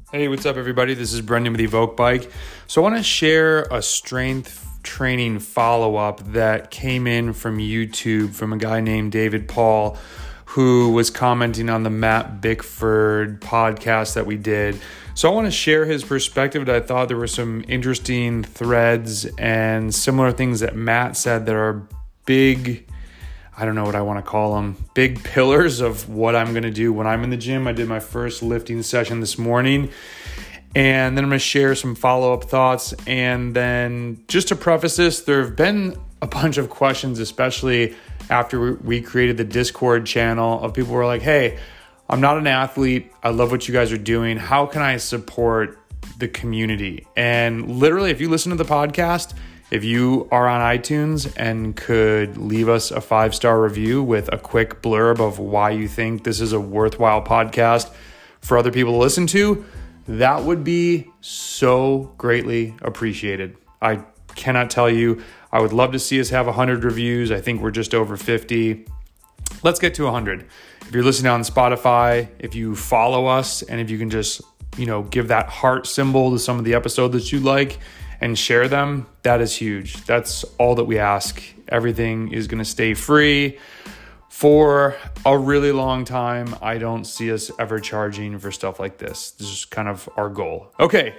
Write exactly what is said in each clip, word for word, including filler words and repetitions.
Hey, what's up, everybody? This is Brendan with Evoke Bike. So I want to share a strength training follow-up that came in from YouTube from a guy named David Paul, who was commenting on the Matt Bickford podcast that we did. So I want to share his perspective. I thought there were some interesting threads and similar things that Matt said that are big, I don't know what I want to call them, big pillars of what I'm going to do when I'm in the gym. I did my first lifting session this morning, and then I'm going to share some follow-up thoughts. And then just to preface this, there have been a bunch of questions, especially after we created the Discord channel, of people who are like, hey, I'm not an athlete. I love what you guys are doing. How can I support the community? And literally, if you listen to the podcast, if you are on iTunes and could leave us a five-star review with a quick blurb of why you think this is a worthwhile podcast for other people to listen to, that would be so greatly appreciated. I cannot tell you. I would love to see us have one hundred reviews. I think we're just over fifty. Let's get to one hundred. If you're listening on Spotify, if you follow us, and if you can just, you know, give that heart symbol to some of the episodes that you like, and share them, that is huge. That's all that we ask. Everything is going to stay free for a really long time. I don't see us ever charging for stuff like this. This is kind of our goal. Okay,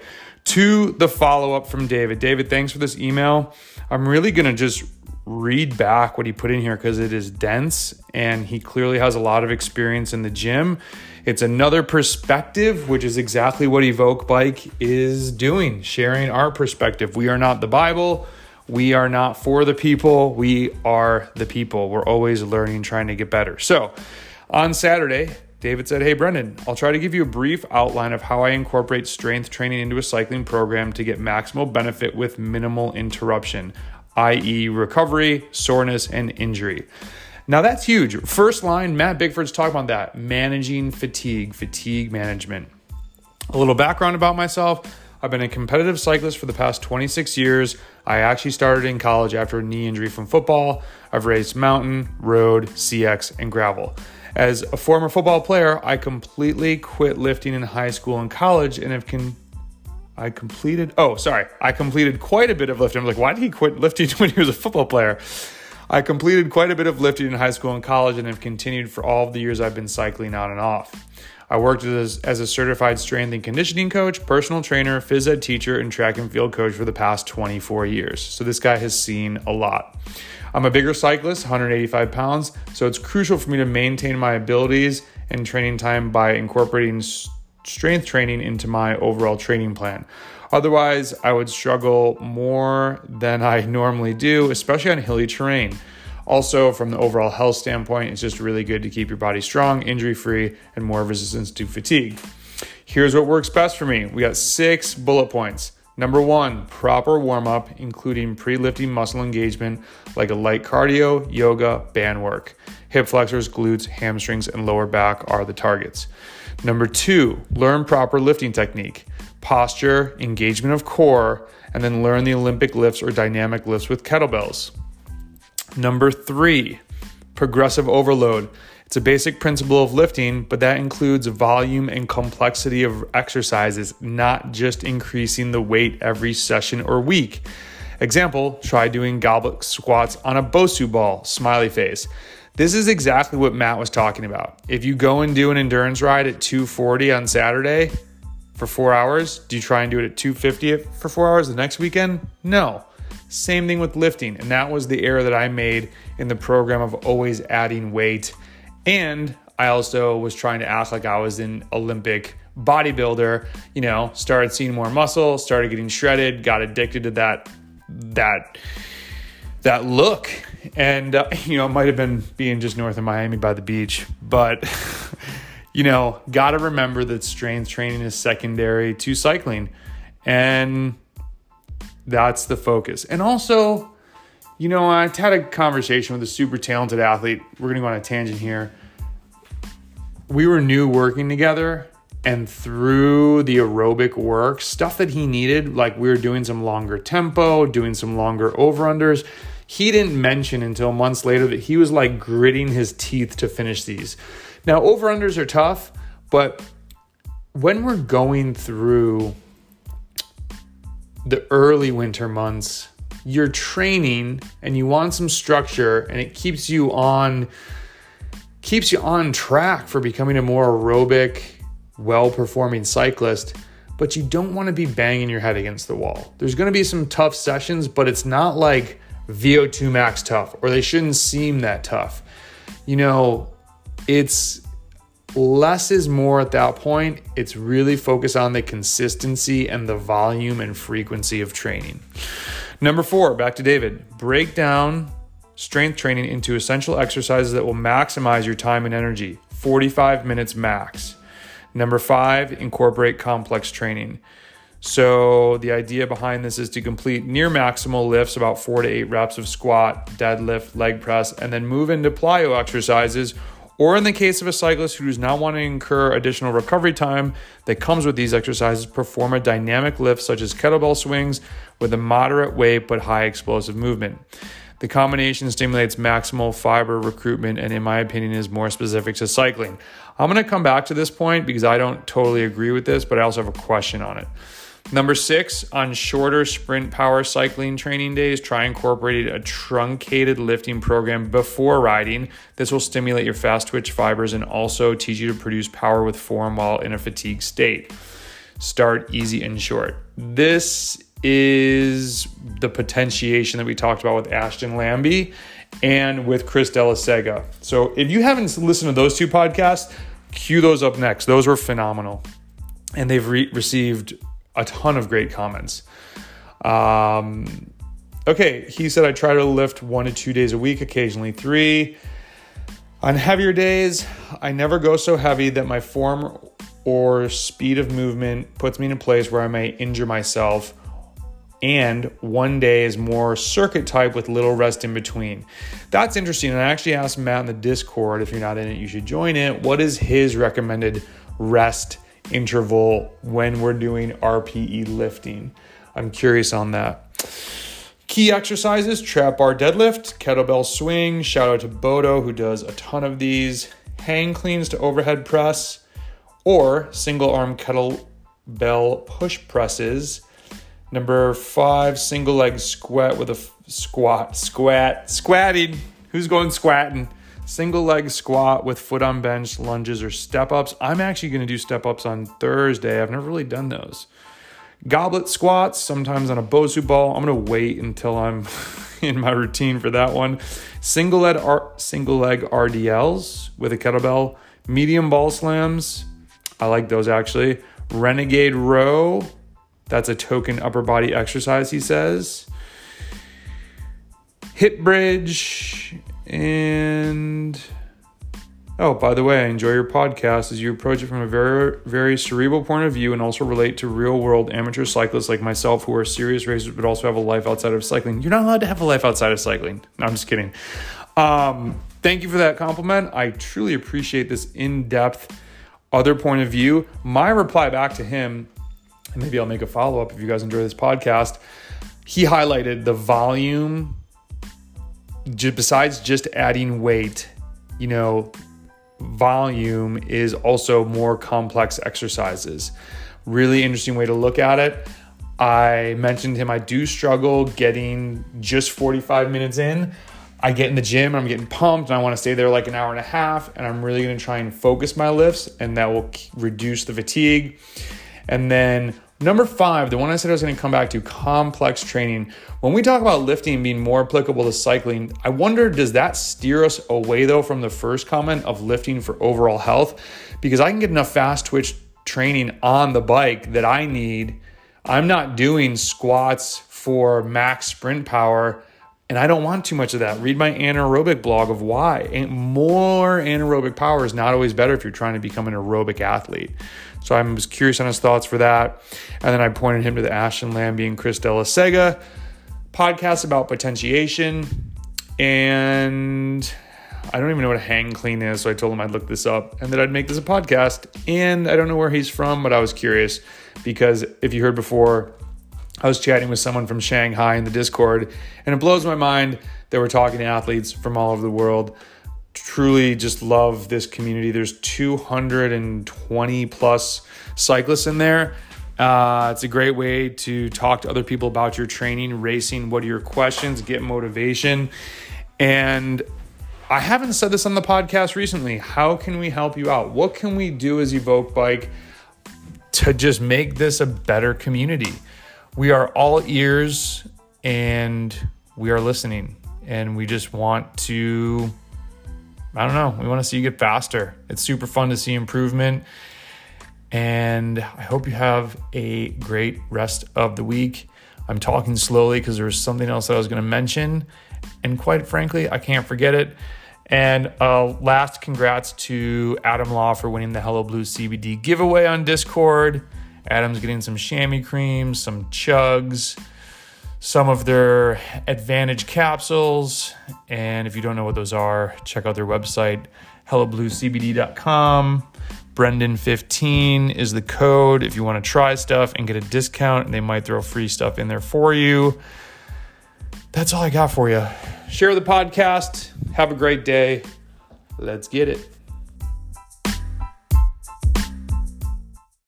to the follow-up from David. David, thanks for this email. I'm really going to just read back what he put in here because it is dense and he clearly has a lot of experience in the gym. It's another perspective, which is exactly what Evoke Bike is doing, sharing our perspective. We are not the Bible. We are not for the people. We are the people. We're always learning, trying to get better. So on Saturday, David said, hey, Brendan, I'll try to give you a brief outline of how I incorporate strength training into a cycling program to get maximal benefit with minimal interruption, that is recovery, soreness, and injury. Now that's huge. First line, Matt Bickford's talking about that, managing fatigue, fatigue management. A little background about myself. I've been a competitive cyclist for the past twenty-six years. I actually started in college after a knee injury from football. I've raced mountain, road, C X, and gravel. As a former football player, I completely quit lifting in high school and college and have con- I completed, oh, sorry. I completed quite a bit of lifting. I'm like, why did he quit lifting when he was a football player? I completed quite a bit of lifting in high school and college and have continued for all of the years I've been cycling on and off. I worked as, as a certified strength and conditioning coach, personal trainer, phys ed teacher, and track and field coach for the past twenty-four years. So this guy has seen a lot. I'm a bigger cyclist, one hundred eighty-five pounds, so it's crucial for me to maintain my abilities and training time by incorporating strength training into my overall training plan. Otherwise, I would struggle more than I normally do, especially on hilly terrain. Also, from the overall health standpoint, it's just really good to keep your body strong, injury-free, and more resistance to fatigue. Here's what works best for me. We got six bullet points. Number one, proper warm-up, including pre-lifting muscle engagement like a light cardio, yoga, band work. Hip flexors, glutes, hamstrings, and lower back are the targets. Number two, learn proper lifting technique, posture, engagement of core, and then learn the Olympic lifts or dynamic lifts with kettlebells. Number three, progressive overload. It's a basic principle of lifting, but that includes volume and complexity of exercises, not just increasing the weight every session or week. Example, try doing goblet squats on a Bosu ball, smiley face. This is exactly what Matt was talking about. If you go and do an endurance ride at two forty on Saturday for four hours, do you try and do it at two fifty for four hours the next weekend? No. Same thing with lifting. And that was the error that I made in the program of always adding weight. And I also was trying to act like I was an Olympic bodybuilder, you know, started seeing more muscle, started getting shredded, got addicted to that, that, that look. And, uh, you know, it might have been being just north of Miami by the beach, but, you know, got to remember that strength training is secondary to cycling. And that's the focus. And also, you know, I had a conversation with a super talented athlete. We're going to go on a tangent here. We were new working together, and through the aerobic work, stuff that he needed, like we were doing some longer tempo, doing some longer over-unders, he didn't mention until months later that he was like gritting his teeth to finish these. Now, over-unders are tough, but when we're going through the early winter months, you're training and you want some structure, and it keeps you on keeps you on track for becoming a more aerobic, well-performing cyclist, but you don't want to be banging your head against the wall. There's going to be some tough sessions, but it's not like V O two max tough, or they shouldn't seem that tough. You know, it's less is more at that point. It's really focused on the consistency and the volume and frequency of training. Number four, back to David, break down strength training into essential exercises that will maximize your time and energy, forty-five minutes max. Number five, incorporate complex training. So the idea behind this is to complete near maximal lifts, about four to eight reps of squat, deadlift, leg press, and then move into plyo exercises. Or in the case of a cyclist who does not want to incur additional recovery time that comes with these exercises, perform a dynamic lift such as kettlebell swings with a moderate weight but high explosive movement. The combination stimulates maximal fiber recruitment and, in my opinion, is more specific to cycling. I'm going to come back to this point because I don't totally agree with this, but I also have a question on it. Number six, on shorter sprint power cycling training days, try incorporating a truncated lifting program before riding. This will stimulate your fast twitch fibers and also teach you to produce power with form while in a fatigue state. Start easy and short. This is the potentiation that we talked about with Ashton Lambie and with Chris Delasega. So if you haven't listened to those two podcasts, cue those up next. Those were phenomenal. And they've re- received a ton of great comments. Um, okay, he said, I try to lift one to two days a week, occasionally three. On heavier days, I never go so heavy that my form or speed of movement puts me in a place where I may injure myself. And one day is more circuit type with little rest in between. That's interesting. And I actually asked Matt in the Discord, if you're not in it, you should join it. What is his recommended rest interval when we're doing R P E lifting? I'm curious on that. Key exercises, trap bar deadlift, kettlebell swing. Shout out to Bodo, who does a ton of these. Hang cleans to overhead press, or single arm kettlebell push presses. Number five, single leg squat with a f- squat, squat, squatting. Who's going squatting? Single leg squat with foot on bench, lunges, or step ups. I'm actually going to do step ups on Thursday. I've never really done those. Goblet squats, sometimes on a Bosu ball. I'm going to wait until I'm in my routine for that one. Single leg, R- single leg R D Ls with a kettlebell. Medium ball slams. I like those actually. Renegade row. That's a token upper body exercise, he says. Hip bridge. And, oh, by the way, I enjoy your podcast as you approach it from a very, very cerebral point of view and also relate to real-world amateur cyclists like myself who are serious racers but also have a life outside of cycling. You're not allowed to have a life outside of cycling. No, I'm just kidding. Um, thank you for that compliment. I truly appreciate this in-depth other point of view. My reply back to him, and maybe I'll make a follow-up if you guys enjoy this podcast, he highlighted the volume. Besides just adding weight, you know, volume is also more complex exercises. Really interesting way to look at it. I mentioned to him I do struggle getting just forty-five minutes in. I get in the gym, I'm getting pumped, and I want to stay there like an hour and a half, and I'm really going to try and focus my lifts, and that will reduce the fatigue. And then number five, the one I said I was going to come back to, complex training. When we talk about lifting being more applicable to cycling, I wonder, does that steer us away though from the first comment of lifting for overall health? Because I can get enough fast twitch training on the bike that I need. I'm not doing squats for max sprint power, and I don't want too much of that. Read my anaerobic blog of why. And more anaerobic power is not always better if you're trying to become an aerobic athlete. So I was curious on his thoughts for that. And then I pointed him to the Ashton Lambie and Chris Delasega podcast about potentiation. And I don't even know what a hang clean is. So I told him I'd look this up and that I'd make this a podcast. And I don't know where he's from, but I was curious because if you heard before, I was chatting with someone from Shanghai in the Discord, and it blows my mind that we're talking to athletes from all over the world truly just love this community. There's two hundred twenty plus cyclists in there. Uh, it's a great way to talk to other people about your training, racing, what are your questions, get motivation. And I haven't said this on the podcast recently. How can we help you out? What can we do as Evoke Bike to just make this a better community? We are all ears and we are listening, and we just want to, I don't know, we want to see you get faster. It's super fun to see improvement. And I hope you have a great rest of the week. I'm talking slowly because there was something else that I was going to mention. And quite frankly, I can't forget it. And uh, last, congrats to Adam Law for winning the Hello Blue C B D giveaway on Discord. Adam's getting some chamois creams, some chugs, some of their Advantage capsules. And if you don't know what those are, check out their website, hello blue c b d dot com. Brendan fifteen is the code if you want to try stuff and get a discount, and they might throw free stuff in there for you. That's all I got for you. Share the podcast. Have a great day. Let's get it.